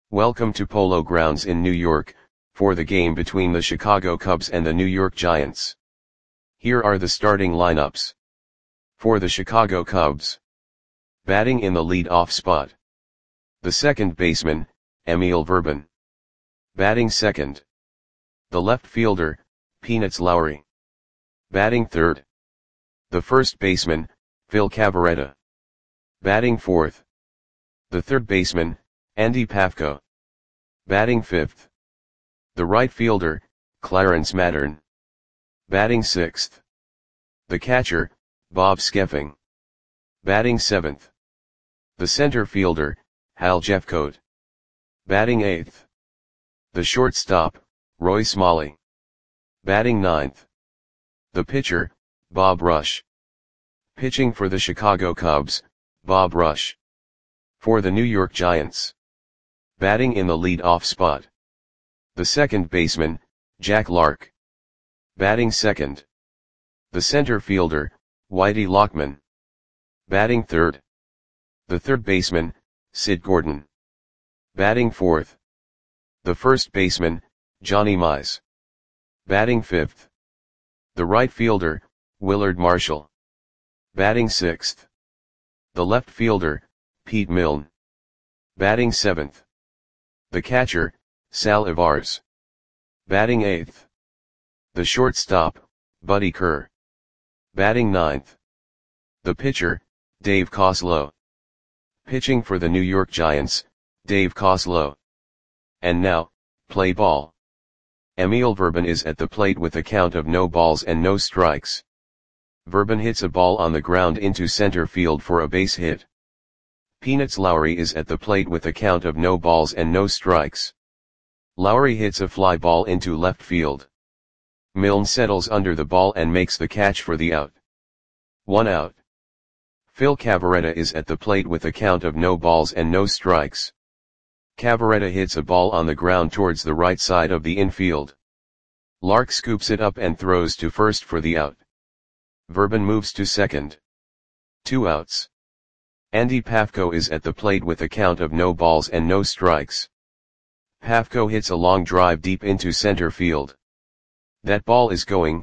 Welcome to Polo Grounds in New York, for the game between the Chicago Cubs and the New York Giants. Here are the starting lineups. For the Chicago Cubs. Batting in the lead-off spot. The second baseman, Emil Verban. Batting second. The left fielder, Peanuts Lowry. Batting third. The first baseman, Phil Cavarretta. Batting fourth. The third baseman, Andy Pafko. Batting fifth. The right fielder, Clarence Mattern. Batting sixth. The catcher, Bob Skeffing. Batting seventh. The center fielder, Hal Jeffcoat. Batting eighth. The shortstop, Roy Smalley. Batting ninth. The pitcher, Bob Rush. Pitching for the Chicago Cubs, Bob Rush. For the New York Giants. Batting in the lead-off spot. The second baseman, Jack Lark. Batting second. The center fielder, Whitey Lockman. Batting third. The third baseman, Sid Gordon. Batting fourth. The first baseman, Johnny Mize. Batting fifth. The right fielder, Willard Marshall. Batting sixth. The left fielder, Pete Milne. Batting seventh. The catcher, Sal Ivars. Batting eighth. The shortstop, Buddy Kerr. Batting ninth. The pitcher, Dave Coslow. Pitching for the New York Giants, Dave Coslow. And now, play ball. Emil Verban is at the plate with a count of no balls and no strikes. Verban hits a ball on the ground into center field for a base hit. Peanuts Lowry is at the plate with a count of no balls and no strikes. Lowry hits a fly ball into left field. Milne settles under the ball and makes the catch for the out. 1 out. Phil Cavarretta is at the plate with a count of no balls and no strikes. Cavarretta hits a ball on the ground towards the right side of the infield. Lark scoops it up and throws to first for the out. Verban moves to second. 2 outs. Andy Pafko is at the plate with a count of no balls and no strikes. Pafko hits a long drive deep into center field. That ball is gone.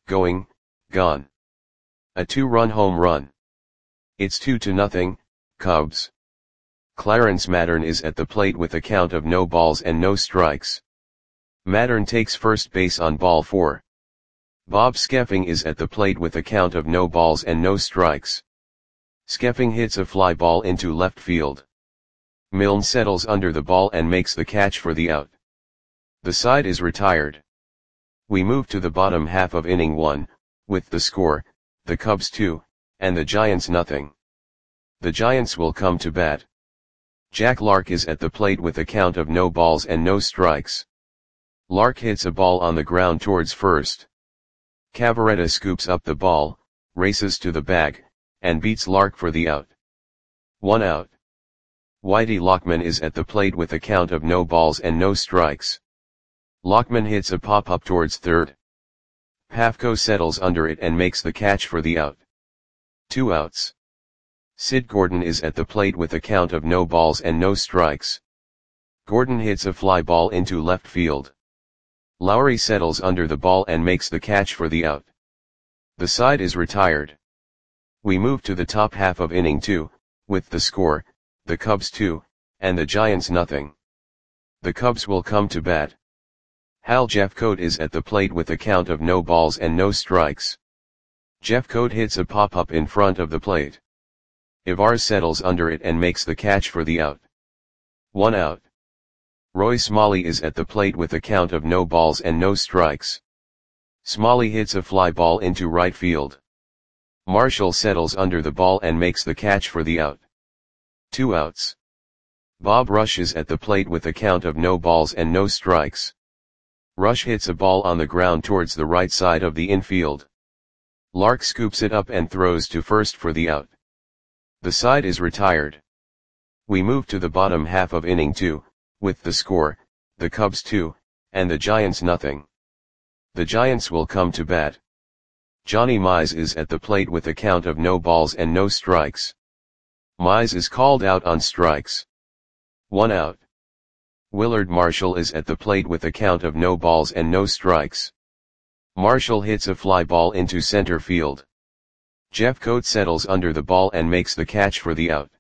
A 2-run home run. It's 2-0, Cubs. Clarence Mattern is at the plate with a count of no balls and no strikes. Mattern takes first base on ball 4. Bob Skeffing is at the plate with a count of no balls and no strikes. Skeffing hits a fly ball into left field. Milne settles under the ball and makes the catch for the out. The side is retired. We move to the bottom half of inning 1, with the score, the Cubs 2, and the Giants nothing. The Giants will come to bat. Jack Lark is at the plate with a count of no balls and no strikes. Lark hits a ball on the ground towards first. Cavarretta scoops up the ball, races to the bag, and beats Lark for the out. 1 out. Whitey Lockman is at the plate with a count of no balls and no strikes. Lockman hits a pop-up towards third. Pafko settles under it and makes the catch for the out. 2 outs. Sid Gordon is at the plate with a count of no balls and no strikes. Gordon hits a fly ball into left field. Lowry settles under the ball and makes the catch for the out. The side is retired. We move to the top half of inning 2, with the score, the Cubs 2, and the Giants nothing. The Cubs will come to bat. Hal Jeffcoat is at the plate with a count of no balls and no strikes. Jeffcoat hits a pop-up in front of the plate. Ivars settles under it and makes the catch for the out. 1 out. Roy Smalley is at the plate with a count of no balls and no strikes. Smalley hits a fly ball into right field. Marshall settles under the ball and makes the catch for the out. 2 outs. Bob Rush is at the plate with a count of no balls and no strikes. Rush hits a ball on the ground towards the right side of the infield. Lark scoops it up and throws to first for the out. The side is retired. We move to the bottom half of inning 2, with the score, the Cubs 2, and the Giants nothing. The Giants will come to bat. Johnny Mize is at the plate with a count of no balls and no strikes. Mize is called out on strikes. 1 out. Willard Marshall is at the plate with a count of no balls and no strikes. Marshall hits a fly ball into center field. Jeffcoat settles under the ball and makes the catch for the out.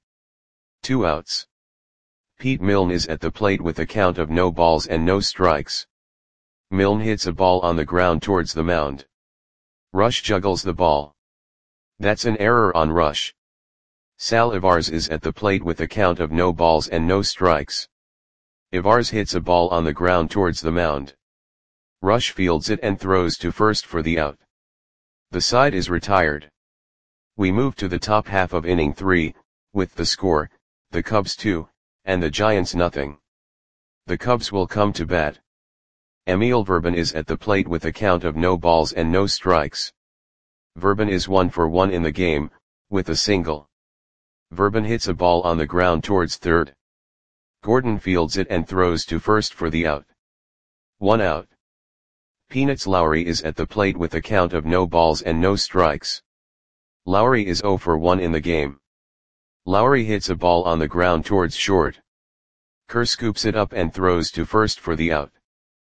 2 outs. Pete Milne is at the plate with a count of no balls and no strikes. Milne hits a ball on the ground towards the mound. Rush juggles the ball. That's an error on Rush. Sal Ivars is at the plate with a count of no balls and no strikes. Ivars hits a ball on the ground towards the mound. Rush fields it and throws to first for the out. The side is retired. We move to the top half of inning 3, with the score, the Cubs 2, and the Giants nothing. The Cubs will come to bat. Emil Verban is at the plate with a count of no balls and no strikes. Verban is 1 for 1 in the game, with a single. Verban hits a ball on the ground towards third. Gordon fields it and throws to first for the out. 1 out. Peanuts Lowry is at the plate with a count of no balls and no strikes. Lowry is 0 for 1 in the game. Lowry hits a ball on the ground towards short. Kerr scoops it up and throws to first for the out.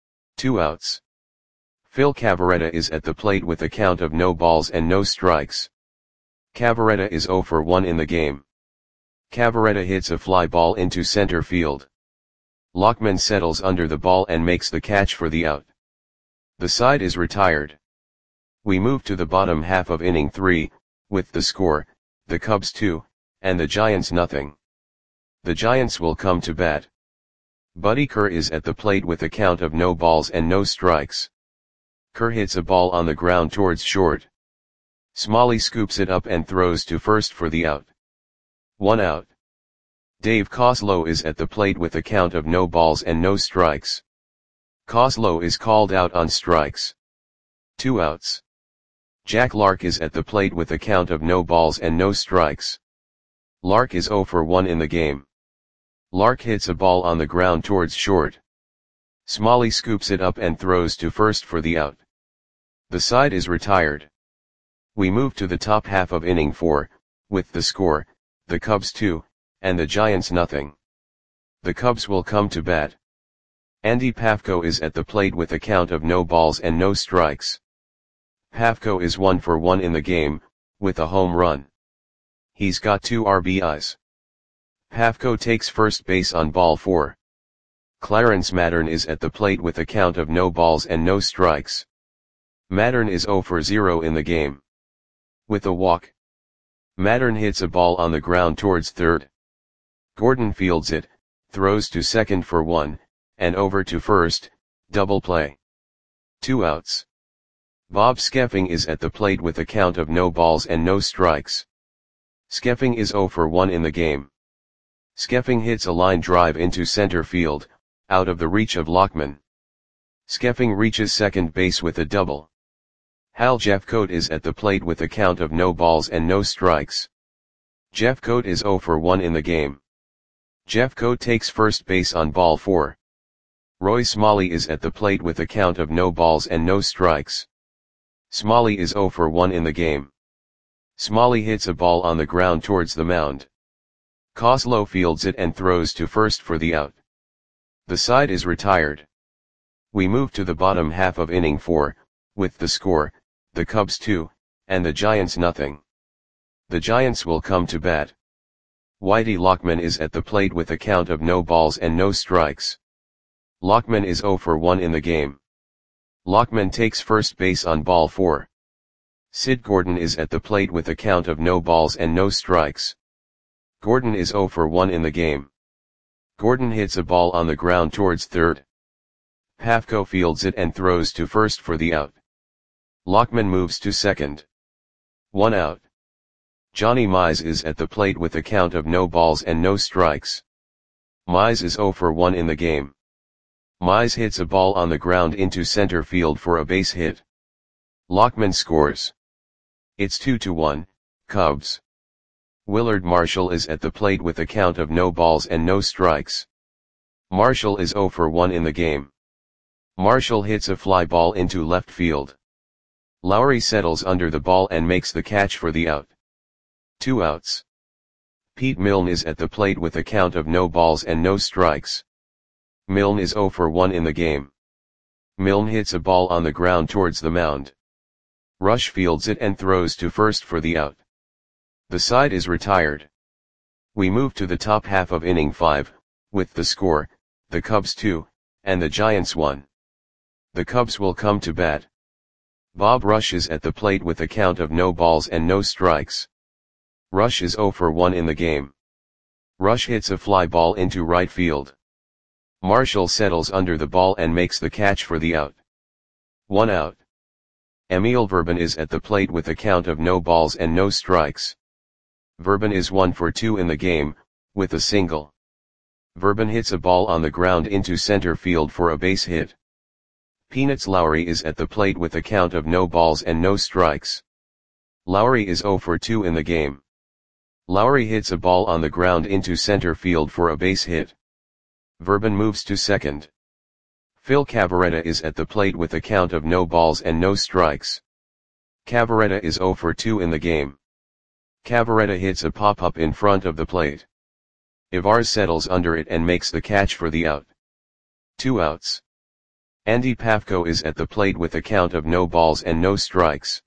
2 outs. Phil Cavarretta is at the plate with a count of no balls and no strikes. Cavarretta is 0 for 1 in the game. Cavarretta hits a fly ball into center field. Lockman settles under the ball and makes the catch for the out. The side is retired. We move to the bottom half of inning 3, with the score, the Cubs 2, and the Giants nothing. The Giants will come to bat. Buddy Kerr is at the plate with a count of no balls and no strikes. Kerr hits a ball on the ground towards short. Smalley scoops it up and throws to first for the out. 1 out. Dave Coslow is at the plate with a count of no balls and no strikes. Coslow is called out on strikes. 2 outs. Jack Lark is at the plate with a count of no balls and no strikes. Lark is 0 for 1 in the game. Lark hits a ball on the ground towards short. Smalley scoops it up and throws to first for the out. The side is retired. We move to the top half of inning 4, with the score, the Cubs 2, and the Giants nothing. The Cubs will come to bat. Andy Pafko is at the plate with a count of no balls and no strikes. Pafko is 1 for 1 in the game, with a home run. He's got 2 RBIs. Pafko takes first base on ball 4. Clarence Mattern is at the plate with a count of no balls and no strikes. Mattern is 0 for 0 in the game. With a walk. Mattern hits a ball on the ground towards third. Gordon fields it, throws to second for 1, and over to first, double play. 2 outs. Bob Skeffing is at the plate with a count of no balls and no strikes. Skeffing is 0 for 1 in the game. Skeffing hits a line drive into center field, out of the reach of Lockman. Skeffing reaches second base with a double. Hal Jeffcoat is at the plate with a count of no balls and no strikes. Jeffcoat is 0 for 1 in the game. Jeffcoat takes first base on ball 4. Roy Smalley is at the plate with a count of no balls and no strikes. Smalley is 0 for 1 in the game. Smalley hits a ball on the ground towards the mound. Coslow fields it and throws to first for the out. The side is retired. We move to the bottom half of inning 4, with the score, the Cubs 2, and the Giants nothing. The Giants will come to bat. Whitey Lockman is at the plate with a count of no balls and no strikes. Lockman is 0 for 1 in the game. Lockman takes first base on ball 4. Sid Gordon is at the plate with a count of no balls and no strikes. Gordon is 0 for 1 in the game. Gordon hits a ball on the ground towards third. Pafko fields it and throws to first for the out. Lockman moves to second. 1 out. Johnny Mize is at the plate with a count of no balls and no strikes. Mize is 0 for 1 in the game. Mize hits a ball on the ground into center field for a base hit. Lockman scores. It's 2-1, Cubs. Willard Marshall is at the plate with a count of no balls and no strikes. Marshall is 0 for 1 in the game. Marshall hits a fly ball into left field. Lowry settles under the ball and makes the catch for the out. 2 outs. Pete Milne is at the plate with a count of no balls and no strikes. Milne is 0 for 1 in the game. Milne hits a ball on the ground towards the mound. Rush fields it and throws to first for the out. The side is retired. We move to the top half of inning 5, with the score, the Cubs 2, and the Giants 1. The Cubs will come to bat. Bob Rush is at the plate with a count of no balls and no strikes. Rush is 0 for 1 in the game. Rush hits a fly ball into right field. Marshall settles under the ball and makes the catch for the out. 1 out. Emil Verban is at the plate with a count of no balls and no strikes. Verban is 1 for 2 in the game, with a single. Verban hits a ball on the ground into center field for a base hit. Peanuts Lowry is at the plate with a count of no balls and no strikes. Lowry is 0 for 2 in the game. Lowry hits a ball on the ground into center field for a base hit. Verban moves to second. Phil Cavarretta is at the plate with a count of no balls and no strikes. Cavarretta is 0 for 2 in the game. Cavarretta hits a pop-up in front of the plate. Ivarz settles under it and makes the catch for the out. 2 outs. Andy Pafko is at the plate with a count of no balls and no strikes.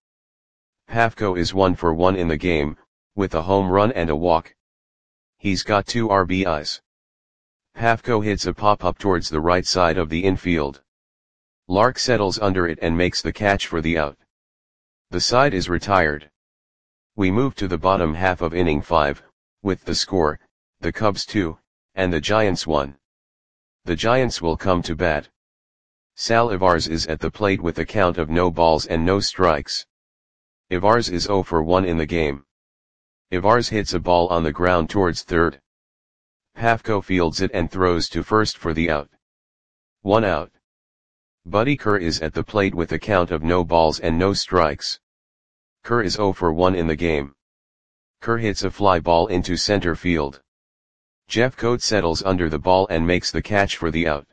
Pafko is 1 for 1 in the game, with a home run and a walk. He's got 2 RBIs. Pafko hits a pop-up towards the right side of the infield. Lark settles under it and makes the catch for the out. The side is retired. We move to the bottom half of inning 5, with the score, the Cubs 2, and the Giants 1. The Giants will come to bat. Sal Ivarz is at the plate with a count of no balls and no strikes. Ivarz is 0 for 1 in the game. Ivarz hits a ball on the ground towards third. Pafko fields it and throws to first for the out. 1 out. Buddy Kerr is at the plate with a count of no balls and no strikes. Kerr is 0 for 1 in the game. Kerr hits a fly ball into center field. Jeffcoat settles under the ball and makes the catch for the out.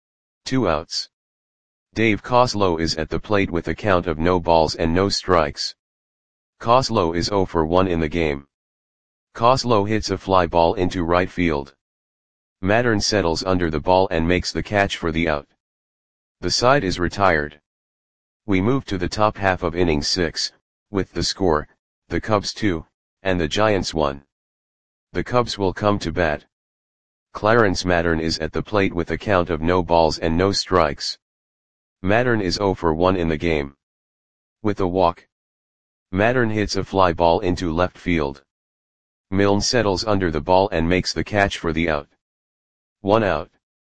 2 outs. Dave Koslow is at the plate with a count of no balls and no strikes. Koslow is 0 for 1 in the game. Koslow hits a fly ball into right field. Mattern settles under the ball and makes the catch for the out. The side is retired. We move to the top half of inning 6, with the score, the Cubs 2, and the Giants 1. The Cubs will come to bat. Clarence Mattern is at the plate with a count of no balls and no strikes. Mattern is 0 for 1 in the game. With a walk. Mattern hits a fly ball into left field. Milne settles under the ball and makes the catch for the out. 1 out.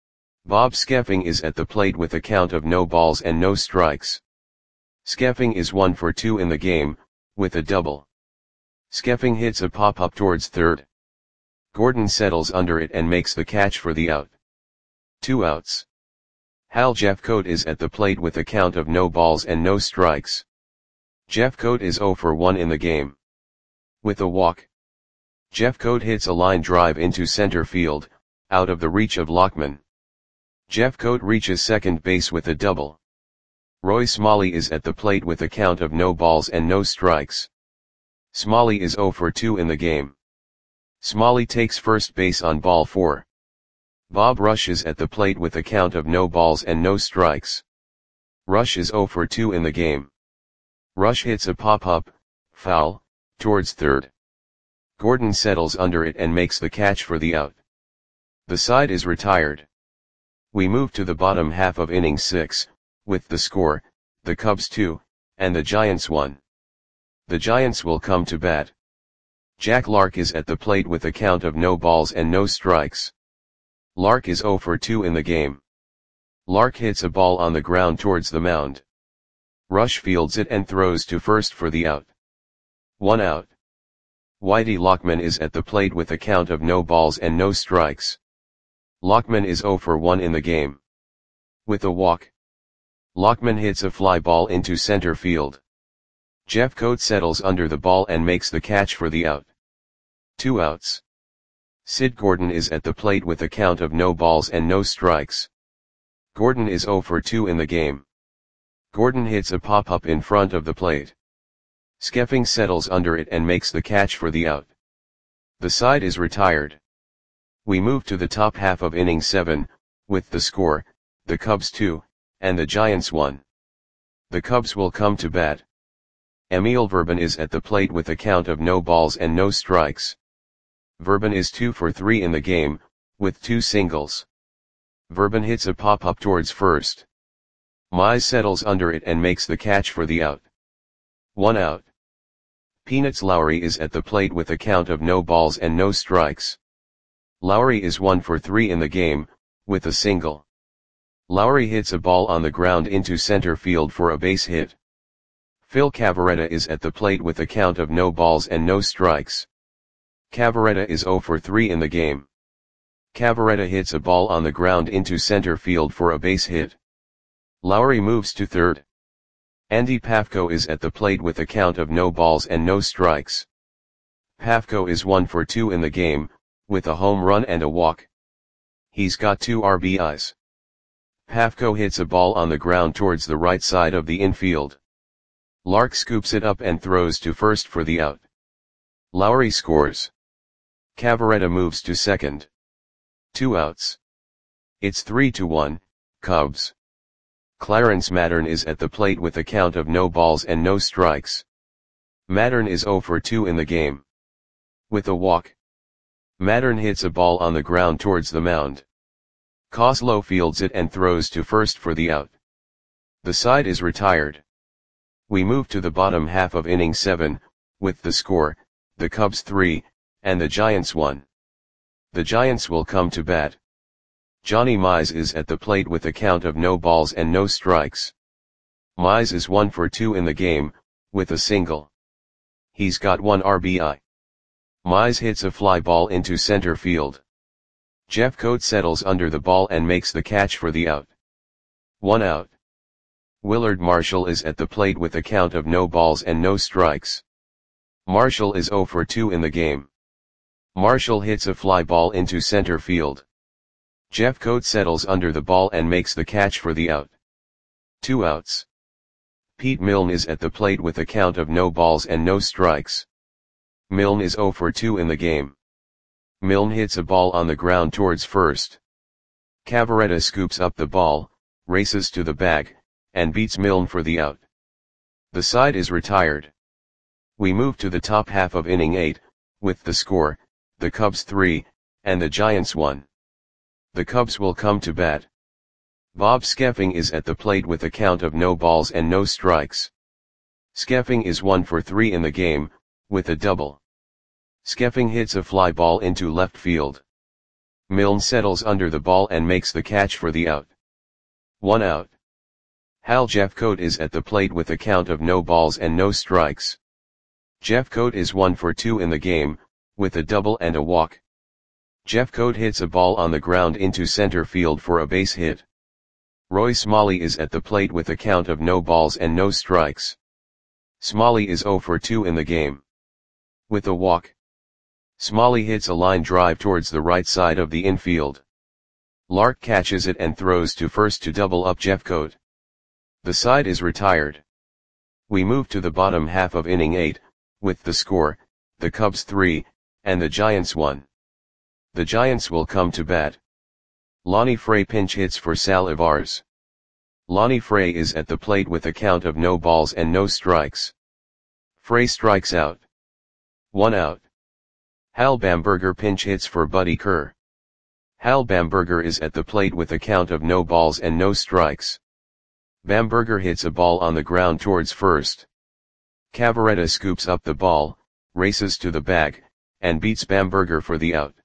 Bob Skeffing is at the plate with a count of no balls and no strikes. Skeffing is 1 for 2 in the game, with a double. Skeffing hits a pop-up towards third. Gordon settles under it and makes the catch for the out. 2 outs. Hal Jeffcoat is at the plate with a count of no balls and no strikes. Jeffcoat is 0 for 1 in the game. With a walk. Jeffcoat hits a line drive into center field, out of the reach of Lockman. Jeffcoat reaches second base with a double. Roy Smalley is at the plate with a count of no balls and no strikes. Smalley is 0 for 2 in the game. Smalley takes first base on ball 4. Bob Rush is at the plate with a count of no balls and no strikes. Rush is 0 for 2 in the game. Rush hits a pop-up, foul, towards third. Gordon settles under it and makes the catch for the out. The side is retired. We move to the bottom half of inning 6, with the score, the Cubs 2, and the Giants 1. The Giants will come to bat. Jack Lark is at the plate with a count of no balls and no strikes. Lark is 0 for 2 in the game. Lark hits a ball on the ground towards the mound. Rush fields it and throws to first for the out. 1 out. Whitey Lockman is at the plate with a count of no balls and no strikes. Lockman is 0 for 1 in the game. With a walk. Lockman hits a fly ball into center field. Jeffcoat settles under the ball and makes the catch for the out. 2 outs. Sid Gordon is at the plate with a count of no balls and no strikes. Gordon is 0 for 2 in the game. Gordon hits a pop-up in front of the plate. Skeffing settles under it and makes the catch for the out. The side is retired. We move to the top half of inning 7, with the score, the Cubs 2, and the Giants 1. The Cubs will come to bat. Emil Verban is at the plate with a count of no balls and no strikes. Verban is 2 for 3 in the game, with 2 singles. Verban hits a pop-up towards first. Mize settles under it and makes the catch for the out. 1 out. Peanuts Lowry is at the plate with a count of no balls and no strikes. Lowry is 1 for 3 in the game, with a single. Lowry hits a ball on the ground into center field for a base hit. Phil Cavarretta is at the plate with a count of no balls and no strikes. Cavarretta is 0 for 3 in the game. Cavarretta hits a ball on the ground into center field for a base hit. Lowry moves to third. Andy Pafko is at the plate with a count of no balls and no strikes. Pafko is 1 for 2 in the game, with a home run and a walk. He's got 2 RBIs. Pafko hits a ball on the ground towards the right side of the infield. Lark scoops it up and throws to first for the out. Lowry scores. Cavarretta moves to second. 2 outs. It's 3-1, Cubs. Clarence Mattern is at the plate with a count of no balls and no strikes. Mattern is 0 for 2 in the game. With a walk. Mattern hits a ball on the ground towards the mound. Kozlo fields it and throws to first for the out. The side is retired. We move to the bottom half of inning 7, with the score, the Cubs 3, and the Giants 1. The Giants will come to bat. Johnny Mize is at the plate with a count of no balls and no strikes. Mize is 1 for 2 in the game, with a single. He's got 1 RBI. Mize hits a fly ball into center field. Jeffcoat settles under the ball and makes the catch for the out. 1 out. Willard Marshall is at the plate with a count of no balls and no strikes. Marshall is 0 for 2 in the game. Marshall hits a fly ball into center field. Jeffcoat settles under the ball and makes the catch for the out. 2 outs. Pete Milne is at the plate with a count of no balls and no strikes. Milne is 0 for 2 in the game. Milne hits a ball on the ground towards first. Cavarretta scoops up the ball, races to the bag, and beats Milne for the out. The side is retired. We move to the top half of inning 8, with the score, the Cubs 3, and the Giants 1. The Cubs will come to bat. Bob Skeffing is at the plate with a count of no balls and no strikes. Skeffing is 1 for 3 in the game, with a double. Skeffing hits a fly ball into left field. Milne settles under the ball and makes the catch for the out. 1 out. Hal Jeffcoat is at the plate with a count of no balls and no strikes. Jeffcoat is 1 for 2 in the game, with a double and a walk. Jeffcoat hits a ball on the ground into center field for a base hit. Roy Smalley is at the plate with a count of no balls and no strikes. Smalley is 0 for 2 in the game. With a walk. Smalley hits a line drive towards the right side of the infield. Lark catches it and throws to first to double up Jeffcoat. The side is retired. We move to the bottom half of inning 8, with the score, the Cubs 3, and the Giants 1. The Giants will come to bat. Lonnie Frey pinch hits for Sal Ivars. Lonnie Frey is at the plate with a count of no balls and no strikes. Frey strikes out. 1 out. Hal Bamberger pinch hits for Buddy Kerr. Hal Bamberger is at the plate with a count of no balls and no strikes. Bamberger hits a ball on the ground towards first. Cavarretta scoops up the ball, races to the bag, and beats Bamberger for the out.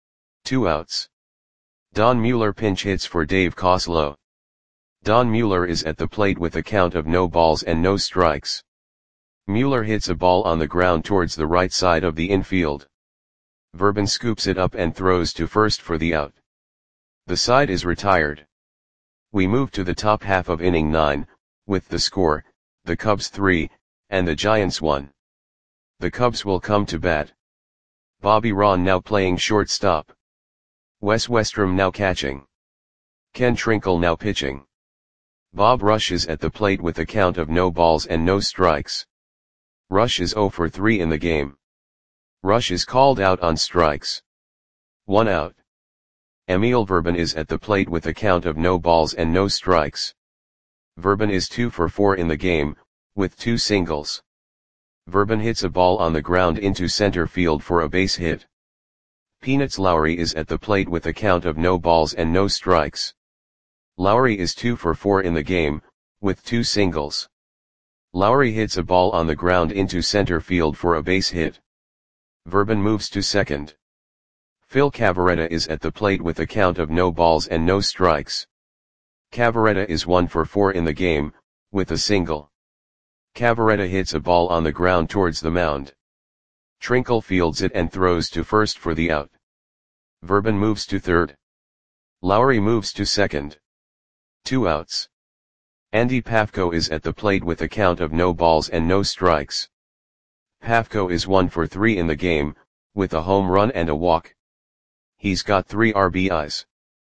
2 outs. Don Mueller pinch hits for Dave Kozlo. Don Mueller is at the plate with a count of no balls and no strikes. Mueller hits a ball on the ground towards the right side of the infield. Verban scoops it up and throws to first for the out. The side is retired. We move to the top half of inning 9, with the score, the Cubs 3, and the Giants 1. The Cubs will come to bat. Bobby Ron now playing shortstop. Wes Westrom now catching. Ken Trinkle now pitching. Bob Rush is at the plate with a count of no balls and no strikes. Rush is 0 for 3 in the game. Rush is called out on strikes. 1 out. Emil Verban is at the plate with a count of no balls and no strikes. Verban is 2 for 4 in the game, with 2 singles. Verban hits a ball on the ground into center field for a base hit. Peanuts Lowry is at the plate with a count of no balls and no strikes. Lowry is 2 for 4 in the game, with 2 singles. Lowry hits a ball on the ground into center field for a base hit. Verban moves to second. Phil Cavarretta is at the plate with a count of no balls and no strikes. Cavarretta is 1 for 4 in the game, with a single. Cavarretta hits a ball on the ground towards the mound. Trinkle fields it and throws to first for the out. Verban moves to third. Lowry moves to second. 2 outs. Andy Pafko is at the plate with a count of no balls and no strikes. Pafko is 1 for 3 in the game, with a home run and a walk. He's got 3 RBIs.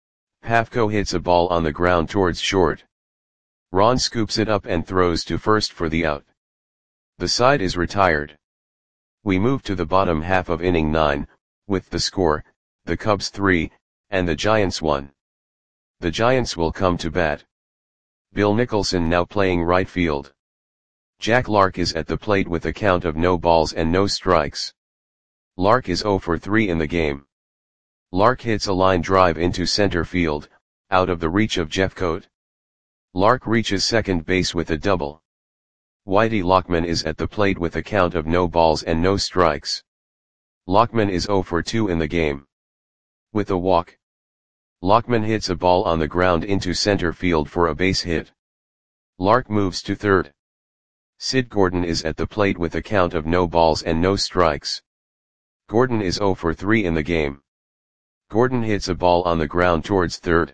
Pafko hits a ball on the ground towards short. Ron scoops it up and throws to first for the out. The side is retired. We move to the bottom half of inning 9, with the score, the Cubs 3, and the Giants 1. The Giants will come to bat. Bill Nicholson now playing right field. Jack Lark is at the plate with a count of no balls and no strikes. Lark is 0 for 3 in the game. Lark hits a line drive into center field, out of the reach of Jeffcoat. Lark reaches second base with a double. Whitey Lockman is at the plate with a count of no balls and no strikes. Lockman is 0 for 2 in the game. With a walk. Lockman hits a ball on the ground into center field for a base hit. Lark moves to third. Sid Gordon is at the plate with a count of no balls and no strikes. Gordon is 0 for 3 in the game. Gordon hits a ball on the ground towards third.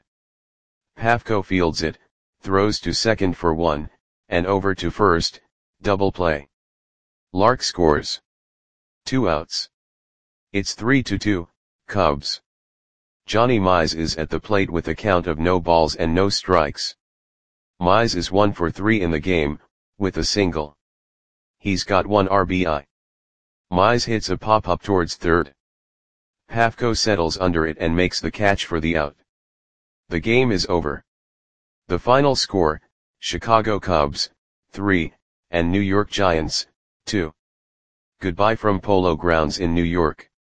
Pafko fields it, throws to second for 1, and over to first, double play. Lark scores. 2 outs. It's 3-2, Cubs. Johnny Mize is at the plate with a count of no balls and no strikes. Mize is 1 for 3 in the game, with a single. He's got 1 RBI. Mize hits a pop-up towards third. Pafko settles under it and makes the catch for the out. The game is over. The final score, Chicago Cubs, 3, and New York Giants, 2. Goodbye from Polo Grounds in New York.